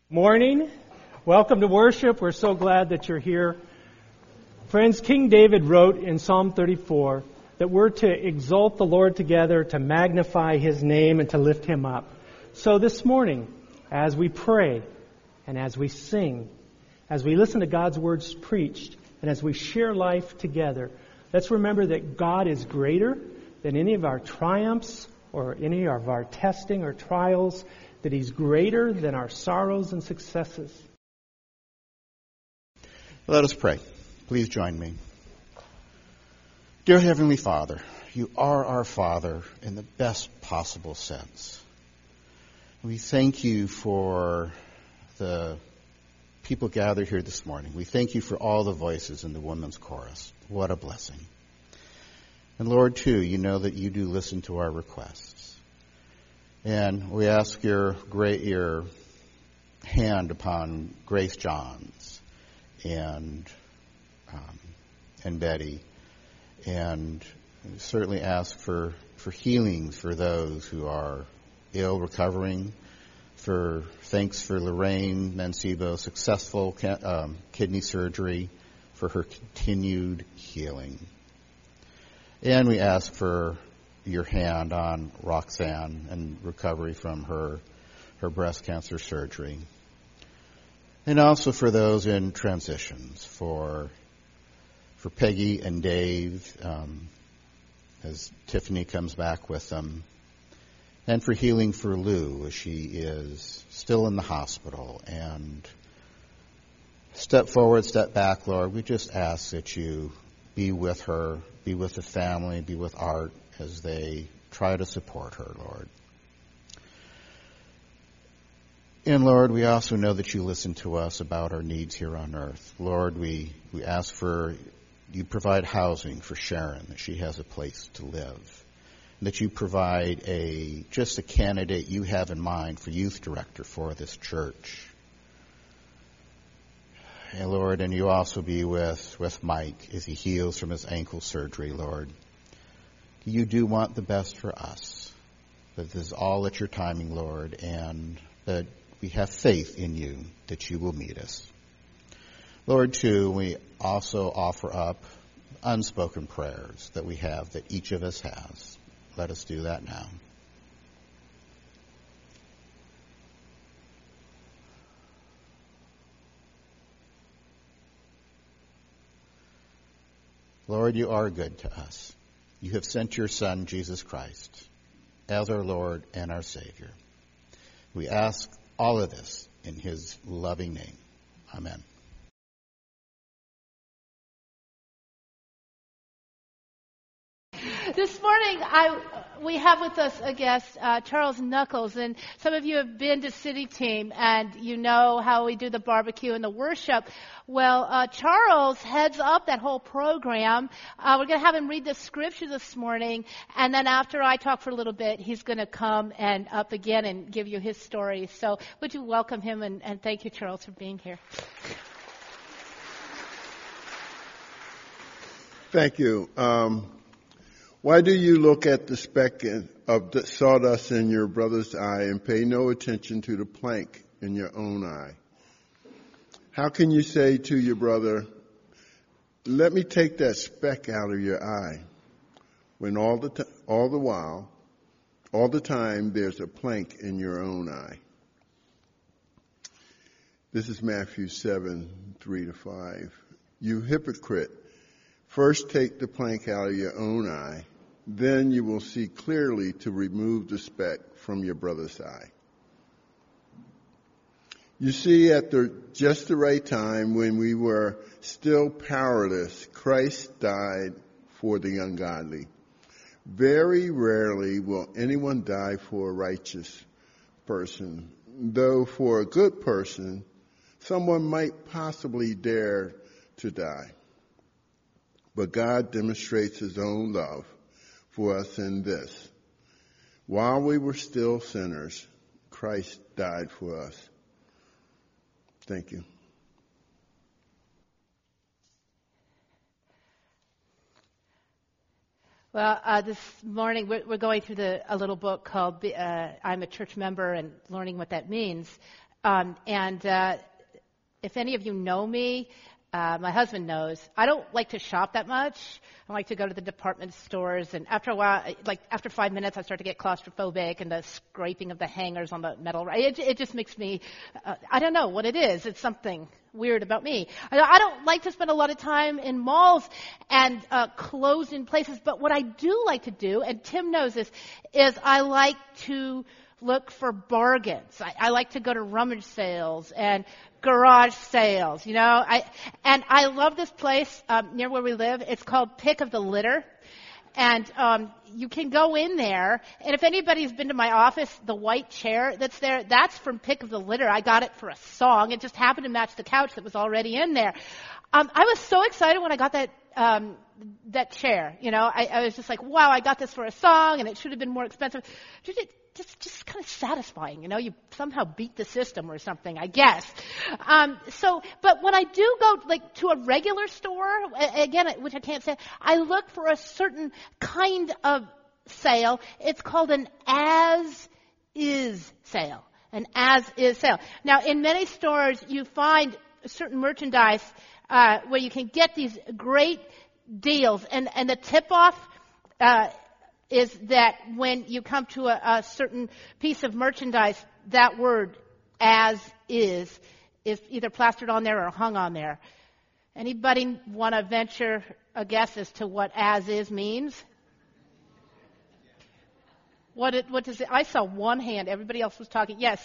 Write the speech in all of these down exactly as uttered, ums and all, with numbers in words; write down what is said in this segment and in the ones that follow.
Morning. Welcome to worship. We're so glad that you're here. Friends, King David wrote in Psalm thirty-four that we're to exalt the Lord together, to magnify His name, and to lift Him up. So this morning, as we pray, and as we sing, as we listen to God's words preached, and as we share life together, let's remember that God is greater than any of our triumphs or any of our testing or trials, that He's greater than our sorrows and successes. Let us pray. Please join me. Dear Heavenly Father, You are our Father in the best possible sense. We thank You for the people gathered here this morning. We thank You for all the voices in the women's chorus. What a blessing. And Lord, too, You know that You do listen to our requests. And we ask your great your hand upon Grace Johns and um, and Betty, and certainly ask for, for healings for those who are ill, recovering. For thanks for Lorraine Mancebo, successful um, kidney surgery, for her continued healing. And we ask for Your hand on Roxanne and recovery from her her breast cancer surgery. And also for those in transitions, for for Peggy and Dave, um, as Tiffany comes back with them, and for healing for Lou as she is still in the hospital. And step forward, step back, Lord. We just ask that You be with her, be with the family, be with Art, as they try to support her, Lord. And Lord, we also know that You listen to us about our needs here on earth. Lord, we, we ask for You provide housing for Sharon, that she has a place to live. And that You provide a just a candidate You have in mind for youth director for this church. And Lord, and You also be with, with Mike as he heals from his ankle surgery, Lord. You do want the best for us. That this is all at Your timing, Lord, and that we have faith in You that You will meet us. Lord, too, we also offer up unspoken prayers that we have, that each of us has. Let us do that now. Lord, You are good to us. You have sent Your Son, Jesus Christ, as our Lord and our Savior. We ask all of this in His loving name. Amen. This morning, I we have with us a guest, uh, Charles Knuckles, and some of you have been to City Team, and you know how we do the barbecue and the worship. Well, uh, Charles heads up that whole program. Uh, we're going to have him read the scripture this morning, and then after I talk for a little bit, he's going to come and up again and give you his story. So would you welcome him, and, and thank you, Charles, for being here. Thank you. Um, Why do you look at the speck of the sawdust in your brother's eye and pay no attention to the plank in your own eye? How can you say to your brother, let me take that speck out of your eye, when all the t- all the while, all the time there's a plank in your own eye? This is Matthew seven, three to five. You hypocrite, first take the plank out of your own eye, then you will see clearly to remove the speck from your brother's eye. You see, at the just the right time, when we were still powerless, Christ died for the ungodly. Very rarely will anyone die for a righteous person, though for a good person, someone might possibly dare to die. But God demonstrates His own love for us in this: while we were still sinners, Christ died for us. Thank you. Well, uh, this morning we're, we're going through the, a little book called uh, I'm a Church Member and learning what that means. Um, and uh, if any of you know me, uh, my husband knows, I don't like to shop that much. I like to go to the department stores, and after a while, like after five minutes, I start to get claustrophobic, and the scraping of the hangers on the metal, it, it just makes me, uh, I don't know what it is. It's something weird about me. I, I don't like to spend a lot of time in malls and uh, closed-in places, but what I do like to do, and Tim knows this, is I like to look for bargains. I, I like to go to rummage sales and garage sales, you know. I and I love this place um, near where we live. It's called Pick of the Litter, and um, you can go in there. And if anybody's been to my office, the white chair that's there, that's from Pick of the Litter. I got it for a song. It just happened to match the couch that was already in there. Um, I was so excited when I got that um, that chair. You know, I, I was just like, wow, I got this for a song, and it should have been more expensive. Just, just, just kind of satisfying, you know. You somehow beat the system or something, I guess. Um, so, but when I do go like to a regular store, again, which I can't say, I look for a certain kind of sale. It's called an as-is sale. An as-is sale. Now, in many stores, you find certain merchandise uh, where you can get these great deals, and and the tip-off uh, is that when you come to a, a certain piece of merchandise, that word "as is" is either plastered on there or hung on there. Anybody want to venture a guess as to what "as is" means? What it, what does it? I saw one hand. Everybody else was talking. Yes.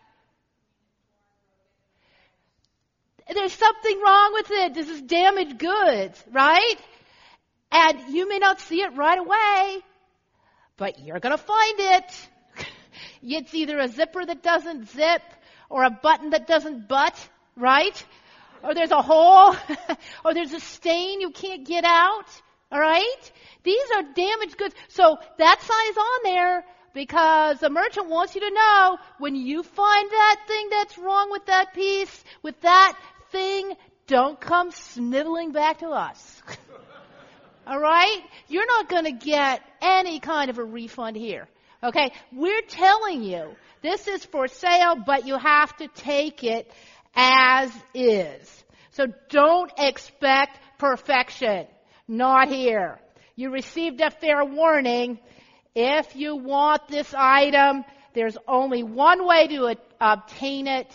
There's something wrong with it. This is damaged goods, right? And you may not see it right away, but you're going to find it. It's either a zipper that doesn't zip or a button that doesn't butt, right? Or there's a hole or there's a stain you can't get out, all right? These are damaged goods. So that sign is on there because the merchant wants you to know when you find that thing that's wrong with that piece, with that thing, don't come sniveling back to us. All right? You're not going to get any kind of a refund here. Okay? We're telling you, this is for sale, but you have to take it as is. So don't expect perfection. Not here. You received a fair warning. If you want this item, there's only one way to a- obtain it,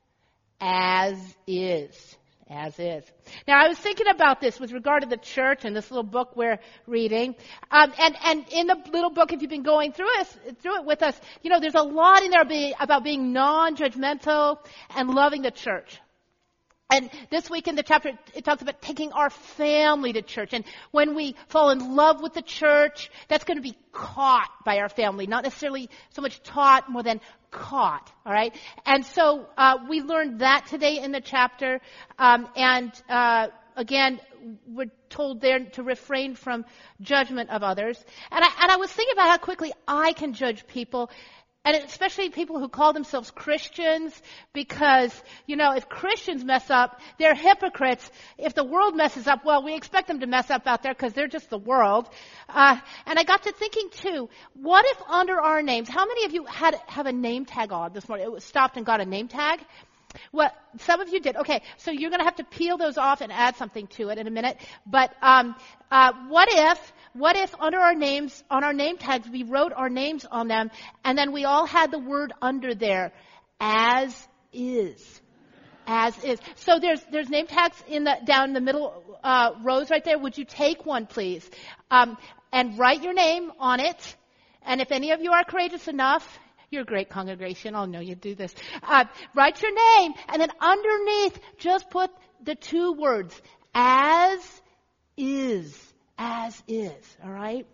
as is. As is. Now, I was thinking about this with regard to the church and this little book we're reading. Um, and, and in the little book, if you've been going through it, through it with us, you know, there's a lot in there be, about being non-judgmental and loving the church. And this week in the chapter, it talks about taking our family to church. And when we fall in love with the church, that's going to be caught by our family. Not necessarily so much taught, more than caught. All right? And so uh, we learned that today in the chapter. Um, and uh, again, we're told there to refrain from judgment of others. And I, and I was thinking about how quickly I can judge people. And especially people who call themselves Christians, because, you know, if Christians mess up, they're hypocrites. If the world messes up, well, we expect them to mess up out there because they're just the world. Uh, and I got to thinking, too, what if under our names, how many of you had have a name tag on this morning? It was stopped and got a name tag? Well, some of you did. Okay, so you're going to have to peel those off and add something to it in a minute. But um, uh, what if, what if under our names, on our name tags, we wrote our names on them, and then we all had the word under there, as is, as is. So there's there's name tags in the down the middle uh, rows right there. Would you take one, please, um, and write your name on it? And if any of you are courageous enough. You're a great congregation. I'll know you do this. Uh, write your name, and then underneath, just put the two words, as is. As is. All right?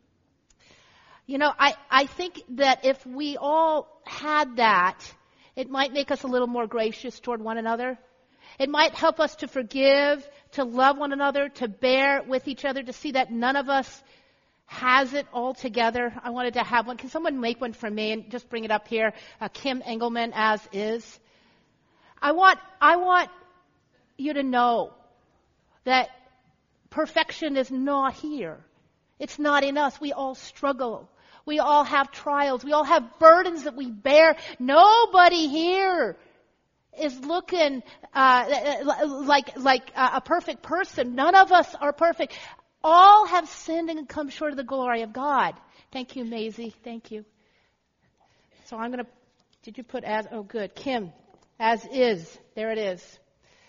You know, I, I think that if we all had that, it might make us a little more gracious toward one another. It might help us to forgive, to love one another, to bear with each other, to see that none of us has it all together. I wanted to have one. Can someone make one for me and just bring it up here? Uh, Kim Engelman, as is. I want, I want you to know that perfection is not here. It's not in us. We all struggle. We all have trials. We all have burdens that we bear. Nobody here is looking uh, like like a perfect person. None of us are perfect. All have sinned and come short of the glory of God. Thank you, Maisie. Thank you. So I'm going to, did you put as, oh good, Kim, as is. There it is.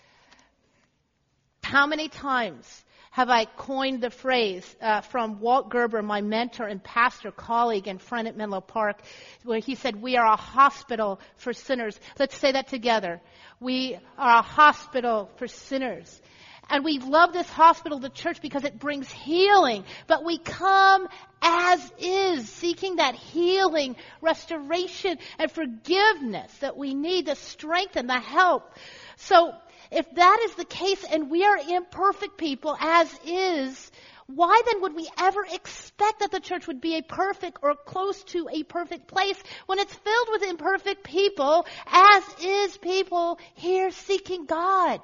How many times have I coined the phrase uh, from Walt Gerber, my mentor and pastor, colleague, and friend at Menlo Park, where he said, we are a hospital for sinners. Let's say that together. We are a hospital for sinners. And we love this hospital, the church, because it brings healing. But we come as is, seeking that healing, restoration, and forgiveness that we need, the strength and the help. So, if that is the case and we are imperfect people as is, why then would we ever expect that the church would be a perfect or close to a perfect place when it's filled with imperfect people as is people here seeking God?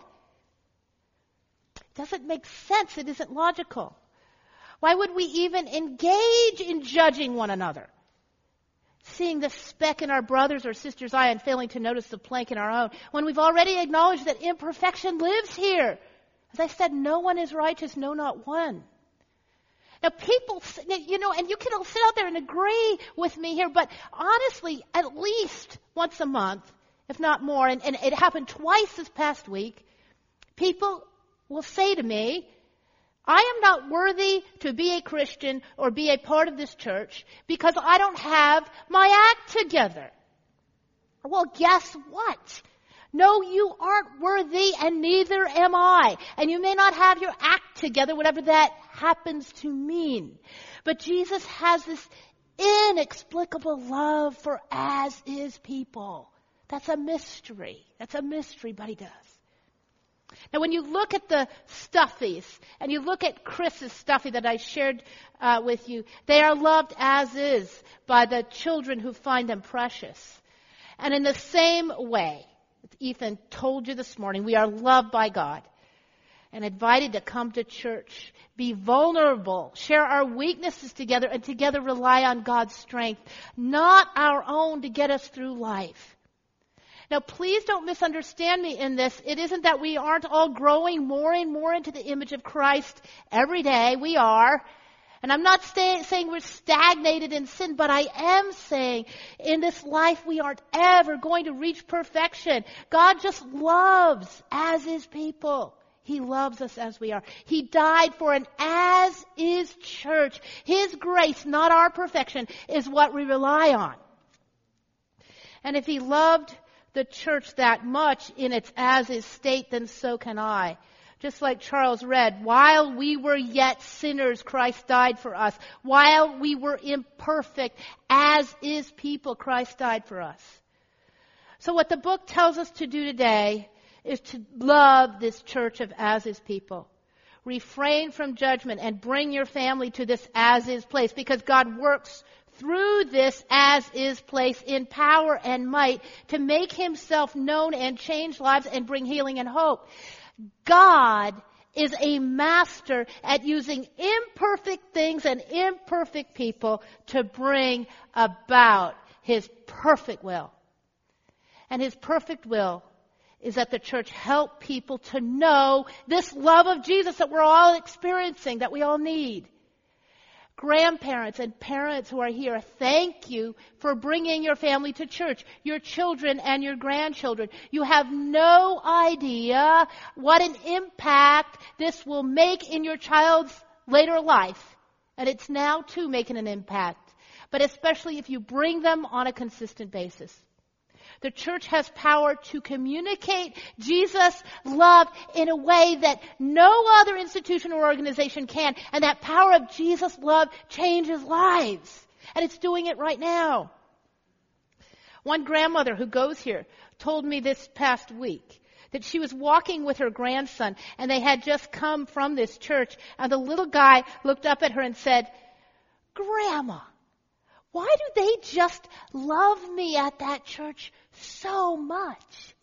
It doesn't make sense. It isn't logical. Why would we even engage in judging one another? Seeing the speck in our brother's or sister's eye and failing to notice the plank in our own, when we've already acknowledged that imperfection lives here. As I said, no one is righteous, no, not one. Now people, you know, and you can all sit out there and agree with me here, but honestly, at least once a month, if not more, and, and it happened twice this past week, people will say to me, I am not worthy to be a Christian or be a part of this church because I don't have my act together. Well, guess what? No, you aren't worthy and neither am I. And you may not have your act together, whatever that happens to mean. But Jesus has this inexplicable love for as is people. That's a mystery. That's a mystery, but he does. Now, when you look at the stuffies, and you look at Chris's stuffy that I shared uh, with you, they are loved as is by the children who find them precious. And in the same way, Ethan told you this morning, we are loved by God and invited to come to church, be vulnerable, share our weaknesses together, and together rely on God's strength, not our own to get us through life. Now, please don't misunderstand me in this. It isn't that we aren't all growing more and more into the image of Christ every day. We are. And I'm not stay, saying we're stagnated in sin, but I am saying in this life we aren't ever going to reach perfection. God just loves as is people. He loves us as we are. He died for an as is church. His grace, not our perfection, is what we rely on. And if he loved the church that much in its as-is state, then so can I. Just like Charles read, while we were yet sinners, Christ died for us. While we were imperfect, as is people, Christ died for us. So what the book tells us to do today is to love this church of as-is people. Refrain from judgment and bring your family to this as-is place, because God works through this as-is place in power and might to make himself known and change lives and bring healing and hope. God is a master at using imperfect things and imperfect people to bring about his perfect will. And his perfect will is that the church help people to know this love of Jesus that we're all experiencing, that we all need. Grandparents and parents who are here, thank you for bringing your family to church, your children and your grandchildren. You have no idea what an impact this will make in your child's later life. And it's now, too, making an impact. But especially if you bring them on a consistent basis. The church has power to communicate Jesus' love in a way that no other institution or organization can. And that power of Jesus' love changes lives. And it's doing it right now. One grandmother who goes here told me this past week that she was walking with her grandson and they had just come from this church. And the little guy looked up at her and said, "Grandma, why do they just love me at that church so much?"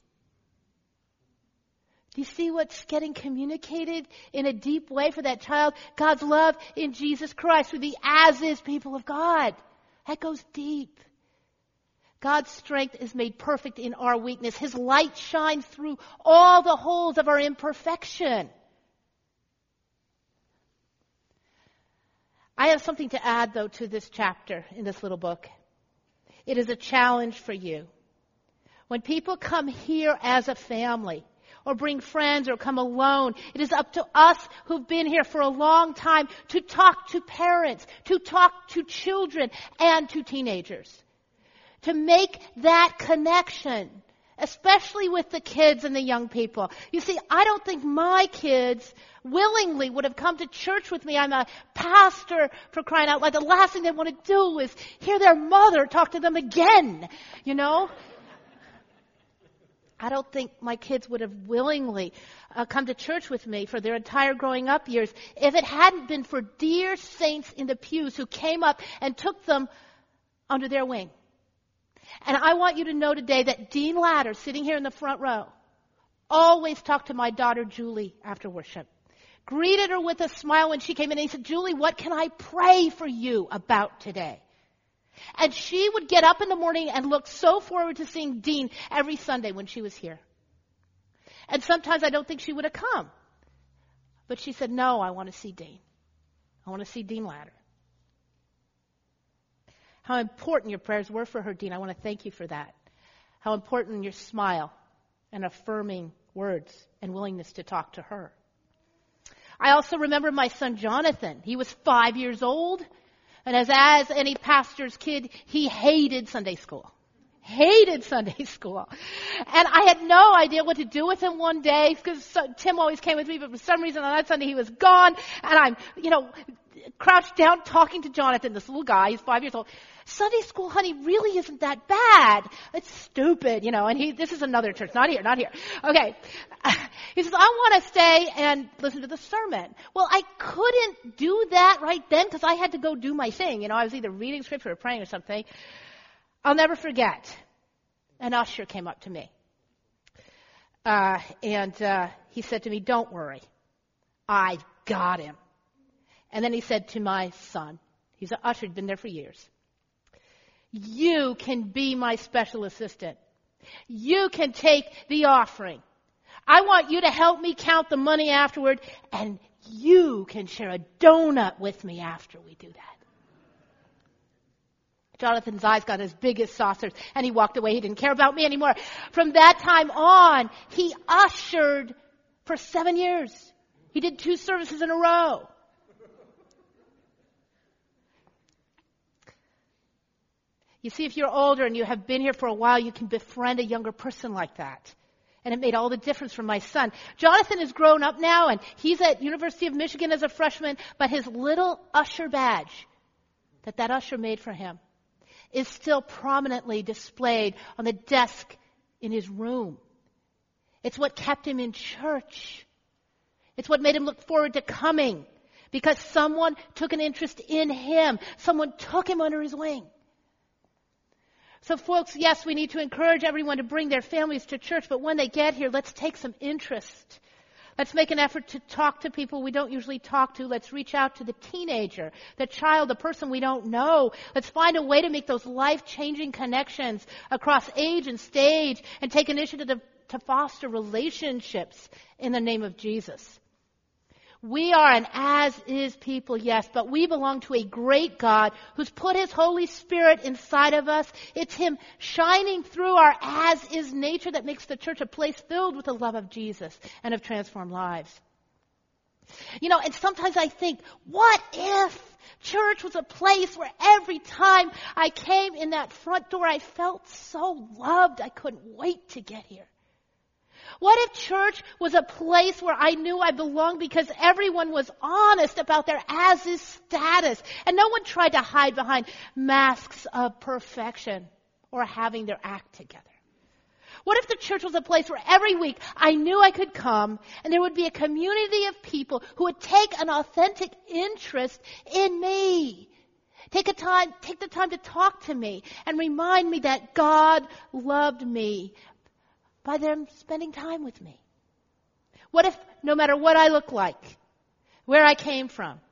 Do you see what's getting communicated in a deep way for that child? God's love in Jesus Christ with the as-is people of God. That goes deep. God's strength is made perfect in our weakness. His light shines through all the holes of our imperfection. I have something to add, though, to this chapter in this little book. It is a challenge for you. When people come here as a family, or bring friends, or come alone, it is up to us who've been here for a long time to talk to parents, to talk to children, and to teenagers. To make that connection, especially with the kids and the young people. You see, I don't think my kids willingly would have come to church with me. I'm a pastor, for crying out loud. The last thing they want to do is hear their mother talk to them again, you know? I don't think my kids would have willingly uh, come to church with me for their entire growing up years if it hadn't been for dear saints in the pews who came up and took them under their wing. And I want you to know today that Dean Latter, sitting here in the front row, always talked to my daughter Julie after worship. Greeted her with a smile when she came in, and he said, "Julie, what can I pray for you about today?" And she would get up in the morning and look so forward to seeing Dean every Sunday when she was here. And sometimes I don't think she would have come. But she said, "No, I want to see Dean. I want to see Dean Latter." How important your prayers were for her, Dean. I want to thank you for that. How important your smile and affirming words and willingness to talk to her. I also remember my son Jonathan. He was five years old. And as, as any pastor's kid, he hated Sunday school. Hated Sunday school. And I had no idea what to do with him one day, because so, Tim always came with me, but for some reason on that Sunday he was gone. And I'm, you know, crouched down talking to Jonathan, this little guy, he's five years old. "Sunday school, honey, really isn't that bad. It's stupid, you know." And he, this is another church, not here, not here. Okay. He says, "I want to stay and listen to the sermon." Well, I couldn't do that right then because I had to go do my thing. You know, I was either reading scripture or praying or something. I'll never forget. An usher came up to me. Uh, and uh, he said to me, "Don't worry. I've got him." And then he said to my son, he's an usher, he'd been there for years, "You can be my special assistant. You can take the offering. I want you to help me count the money afterward, and you can share a donut with me after we do that." Jonathan's eyes got as big as saucers, and he walked away. He didn't care about me anymore. From that time on, he ushered for seven years. He did two services in a row. You see, if you're older and you have been here for a while, you can befriend a younger person like that. And it made all the difference for my son. Jonathan is grown up now, and he's at University of Michigan as a freshman, but his little usher badge that that usher made for him is still prominently displayed on the desk in his room. It's what kept him in church. It's what made him look forward to coming, because someone took an interest in him. Someone took him under his wing. So folks, yes, we need to encourage everyone to bring their families to church, but when they get here, let's take some interest. Let's make an effort to talk to people we don't usually talk to. Let's reach out to the teenager, the child, the person we don't know. Let's find a way to make those life-changing connections across age and stage and take initiative to, to foster relationships in the name of Jesus. We are an as-is people, yes, but we belong to a great God who's put His Holy Spirit inside of us. It's Him shining through our as-is nature that makes the church a place filled with the love of Jesus and of transformed lives. You know, and sometimes I think, what if church was a place where every time I came in that front door, I felt so loved I couldn't wait to get here? What if church was a place where I knew I belonged because everyone was honest about their as-is status and no one tried to hide behind masks of perfection or having their act together? What if the church was a place where every week I knew I could come and there would be a community of people who would take an authentic interest in me? Take a time, take the time to talk to me and remind me that God loved me by them spending time with me. What if, no matter what I look like, where I came from,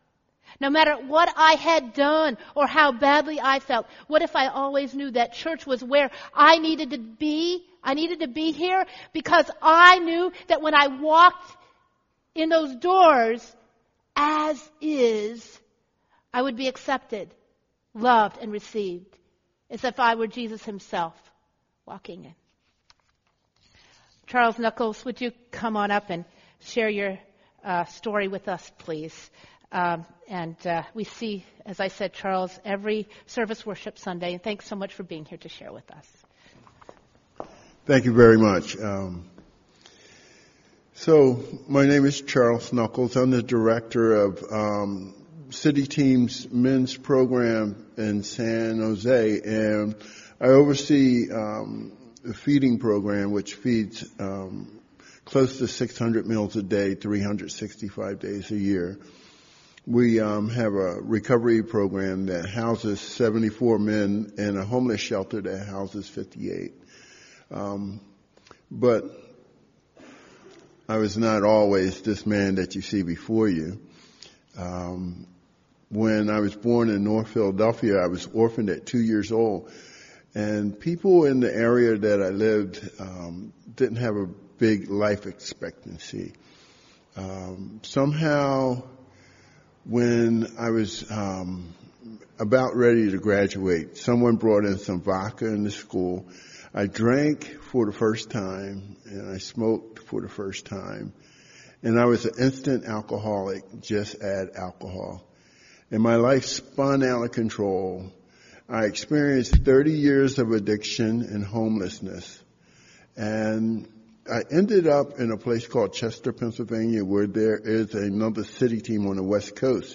No matter what I had done or how badly I felt, what if I always knew that church was where I needed to be? I needed to be here because I knew that when I walked in those doors, as is, I would be accepted, loved, and received, as if I were Jesus himself walking in. Charles Knuckles, would you come on up and share your uh, story with us, please? Um, and uh, we see, as I said, Charles, every service worship Sunday. And thanks so much for being here to share with us. Thank you very much. Um, so my name is Charles Knuckles. I'm the director of um, City Team's men's program in San Jose, and I oversee um, the feeding program, which feeds um, close to six hundred meals a day, three hundred sixty-five days a year. We um, have a recovery program that houses seventy-four men and a homeless shelter that houses fifty-eight. Um, but I was not always this man that you see before you. Um, when I was born in North Philadelphia, I was orphaned at two years old. And people in the area that I lived um, didn't have a big life expectancy. Um, somehow... When I was um, about ready to graduate, someone brought in some vodka in the school. I drank for the first time, and I smoked for the first time. And I was an instant alcoholic, just add alcohol. And my life spun out of control. I experienced thirty years of addiction and homelessness. And I ended up in a place called Chester, Pennsylvania, where there is another city team on the West Coast.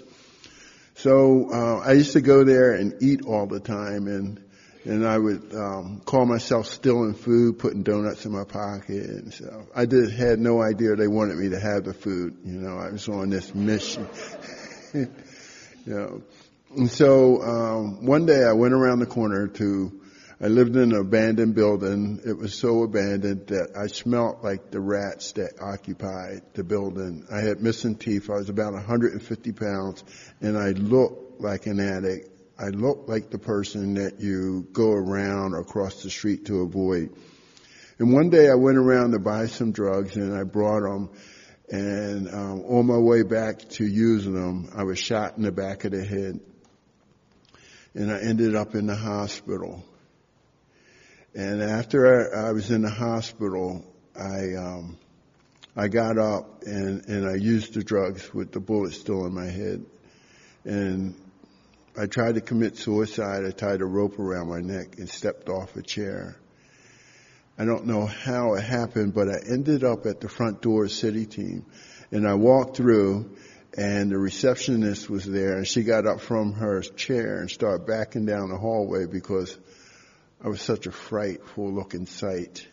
So uh, I used to go there and eat all the time, and and I would um, call myself stealing food, putting donuts in my pocket. And so I did had no idea they wanted me to have the food. You know, I was on this mission. you know, and so um, one day I went around the corner to. I lived in an abandoned building. It was so abandoned that I smelled like the rats that occupied the building. I had missing teeth. I was about one hundred fifty pounds, and I looked like an addict. I looked like the person that you go around or across the street to avoid. And one day I went around to buy some drugs, and I brought them. And um, on my way back to using them, I was shot in the back of the head, and I ended up in the hospital. And after I, I was in the hospital, I um, I got up and, and I used the drugs with the bullet still in my head. And I tried to commit suicide. I tied a rope around my neck and stepped off a chair. I don't know how it happened, but I ended up at the front door of City Team. And I walked through, and the receptionist was there, and she got up from her chair and started backing down the hallway because I was such a frightful looking sight.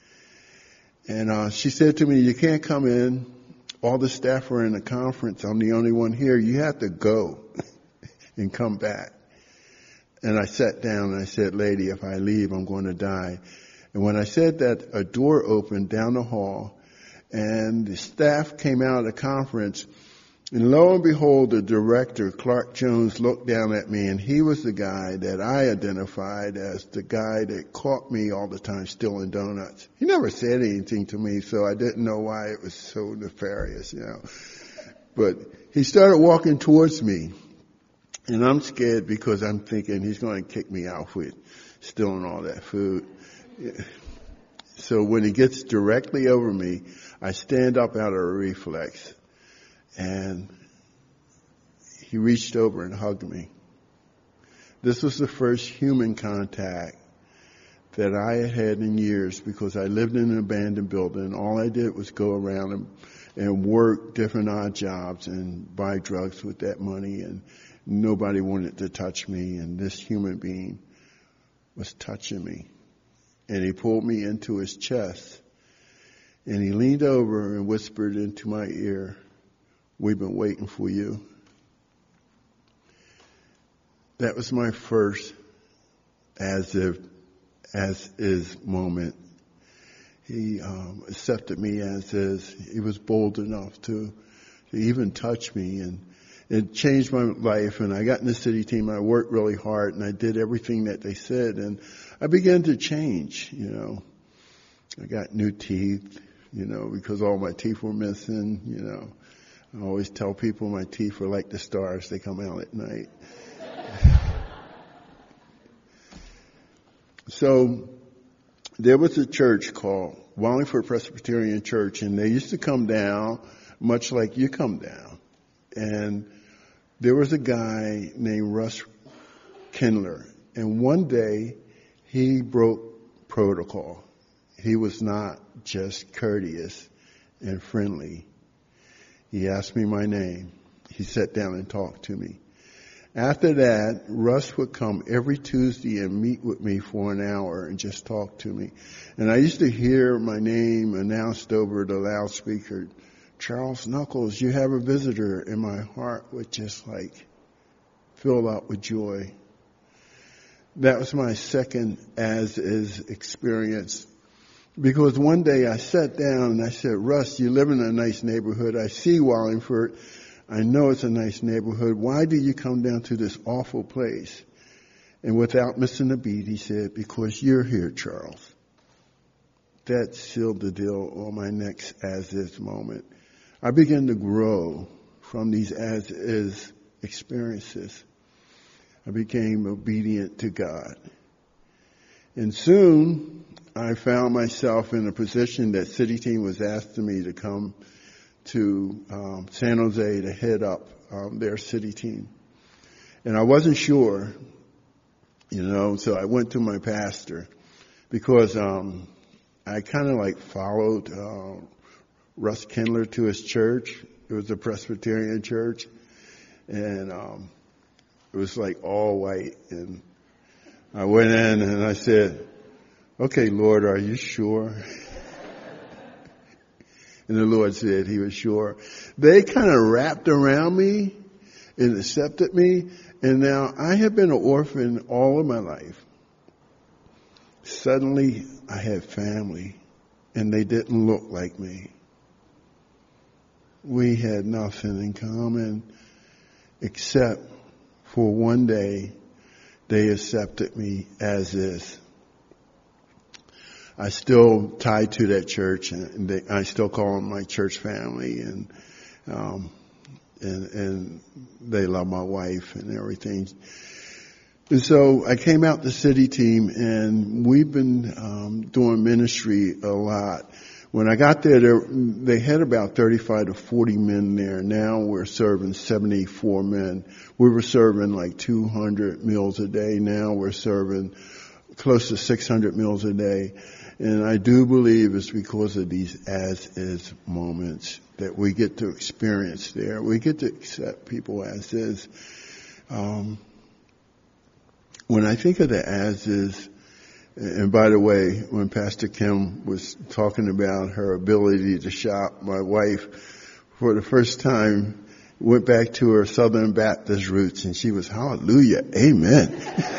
And uh, she said to me, "You can't come in. All the staff are in a conference. I'm the only one here. You have to go and come back." And I sat down and I said, "Lady, if I leave, I'm going to die." And when I said that, a door opened down the hall, and the staff came out of the conference. And lo and behold, the director, Clark Jones, looked down at me, and he was the guy that I identified as the guy that caught me all the time stealing donuts. He never said anything to me, so I didn't know why it was so nefarious, you know. But he started walking towards me, and I'm scared because I'm thinking he's going to kick me out with stealing all that food. So when he gets directly over me, I stand up out of a reflex. And he reached over and hugged me. This was the first human contact that I had had in years because I lived in an abandoned building. All I did was go around and, and work different odd jobs and buy drugs with that money, and nobody wanted to touch me, and this human being was touching me. And he pulled me into his chest, and he leaned over and whispered into my ear, "We've been waiting for you." That was my first as if, as is moment. He um, accepted me as is. He was bold enough to, to even touch me, and it changed my life, and I got in the city team. I worked really hard, and I did everything that they said, and I began to change, you know. I got new teeth, you know, because all my teeth were missing, you know. I always tell people my teeth are like the stars. They come out at night. So there was a church called Wallingford Presbyterian Church, and they used to come down much like you come down. And there was a guy named Russ Kindler, and one day he broke protocol. He was not just courteous and friendly. He asked me my name. He sat down and talked to me. After that, Russ would come every Tuesday and meet with me for an hour and just talk to me. And I used to hear my name announced over the loudspeaker, Charles Knuckles, you have a visitor. And my heart would just like fill out with joy. That was my second as-is experience. Because one day I sat down and I said, Russ, you live in a nice neighborhood. I see Wallingford. I know it's a nice neighborhood. Why do you come down to this awful place? And without missing a beat, he said, because you're here, Charles. That sealed the deal on my next as-is moment. I began to grow from these as-is experiences. I became obedient to God. And soon I found myself in a position that City Team was asking me to come to um, San Jose to head up um, their city team. And I wasn't sure, you know, so I went to my pastor because um, I kind of like followed uh, Russ Kindler to his church. It was a Presbyterian church, and um, it was like all white. And I went in and I said, okay, Lord, are you sure? And the Lord said he was sure. They kind of wrapped around me and accepted me. And now I have been an orphan all of my life. Suddenly I had family and they didn't look like me. We had nothing in common except for one day they accepted me as is. I still tied to that church, and they, I still call them my church family, and um, and and they love my wife and everything. And so I came out the city team, and we've been um, doing ministry a lot. When I got there, there, they had about thirty-five to forty men there. Now we're serving seventy-four men. We were serving like two hundred meals a day. Now we're serving close to six hundred meals a day. And I do believe it's because of these as-is moments that we get to experience there. We get to accept people as is. Um, when I think of the as-is, and by the way, when Pastor Kim was talking about her ability to shop, my wife, for the first time, went back to her Southern Baptist roots, and she was, hallelujah, amen.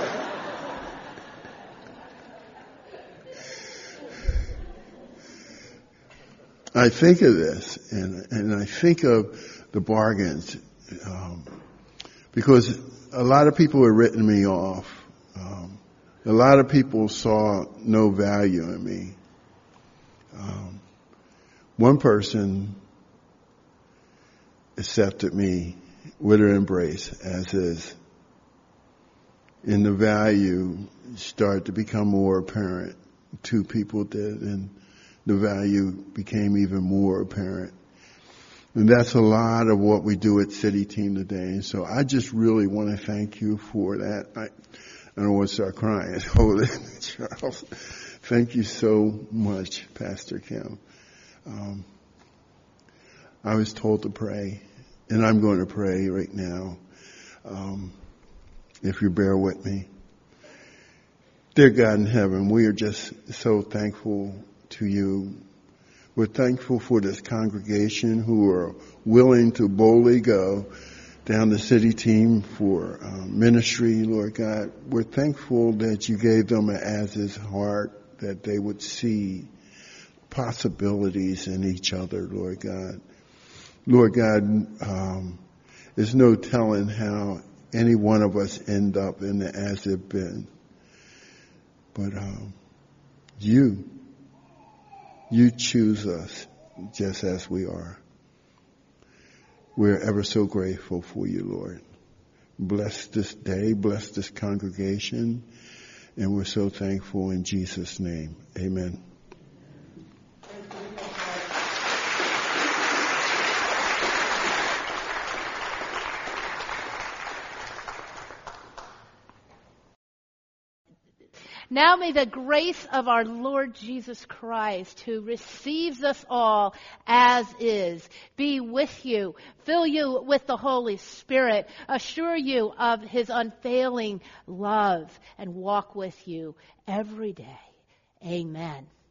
I think of this, and and I think of the bargains, um, because a lot of people have written me off. Um, a lot of people saw no value in me. Um, one person accepted me with an embrace as is, and the value started to become more apparent. Two people did, and the value became even more apparent. And that's a lot of what we do at City Team today. And so I just really want to thank you for that. I, I don't want to start crying. Hold it, Charles. Thank you so much, Pastor Kim. Um, I was told to pray, and I'm going to pray right now, um, if you bear with me. Dear God in heaven, we are just so thankful to you. We're thankful for this congregation who are willing to boldly go down the City Team for uh, ministry, Lord God. We're thankful that you gave them an as-is heart, that they would see possibilities in each other, Lord God. Lord God, um, There's no telling how any one of us end up in the as if bin. But um, you, you choose us just as we are. We're ever so grateful for you, Lord. Bless this day, bless this congregation, and we're so thankful in Jesus' name. Amen. Now may the grace of our Lord Jesus Christ, who receives us all as is, be with you, fill you with the Holy Spirit, assure you of his unfailing love, and walk with you every day. Amen.